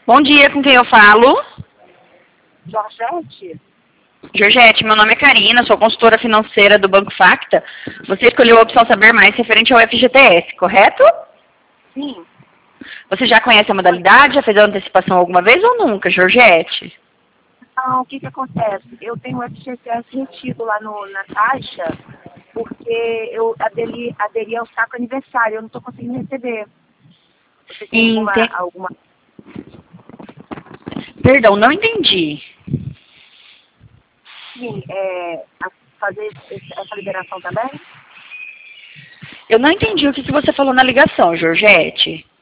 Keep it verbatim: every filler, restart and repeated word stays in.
Bom dia, com quem eu falo? Georgette? Georgette, meu nome é Karina, sou consultora financeira do Banco Facta. Você escolheu a opção Saber Mais referente ao F G T S, correto? Sim. Você já conhece a modalidade? Já fez a antecipação alguma vez ou nunca, Georgette? Então, o que que acontece? Eu tenho o F G T S retido lá no, na Caixa, porque eu aderi, aderi ao saco aniversário, eu não estou conseguindo receber. Você tem alguma, Ente... alguma... Perdão, não entendi. Sim, é, a- fazer esse- essa liberação também? Eu não entendi o que que você falou na ligação, Georgette.